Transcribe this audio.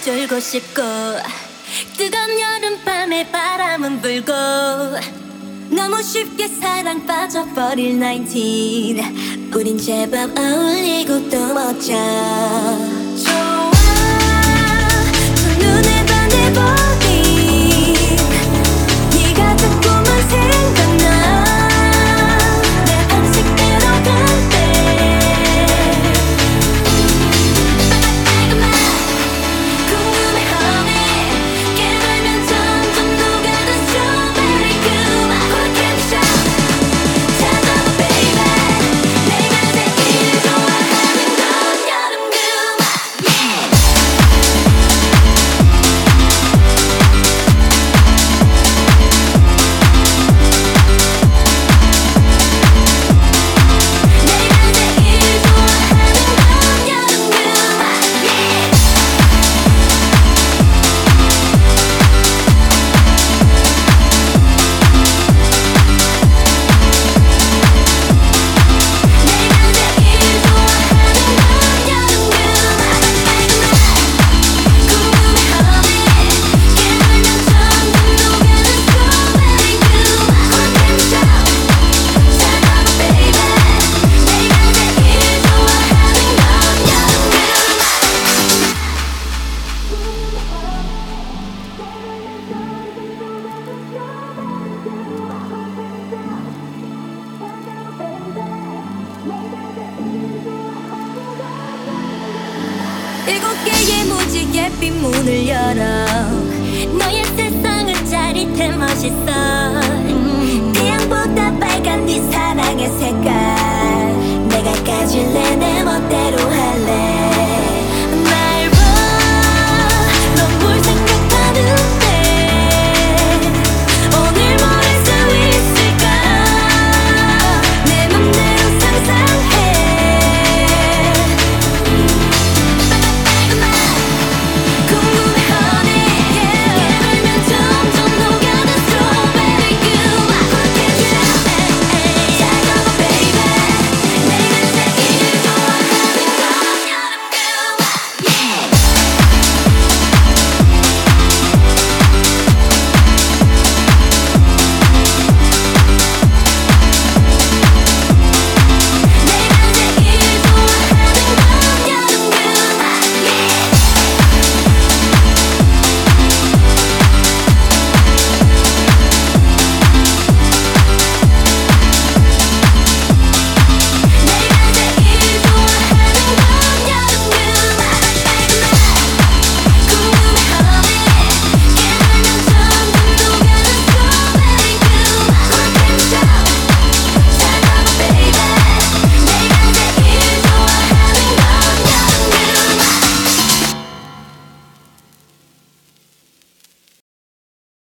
졸고 싶고 뜨거운 여름밤에 바람은 불고 너무 쉽게 사랑 빠져버릴 19 우린 제법 어울리고 또 멋져 좋아 두 눈에 반해버린 네가 자꾸만 생각나 내 방식대로 갈때 궁금해 honey 깨물면 점점 녹아든 strawberry 그만 콜캔디 샵 찾아봐 baby 내가 제일 좋아하는 건 여름 그만 yeah. 일곱 개의 무지개 빛 문을 열어 너의 세상은 짜릿해 멋있어 태양보다 빨간 네 사랑의 색깔 내가 가질래 내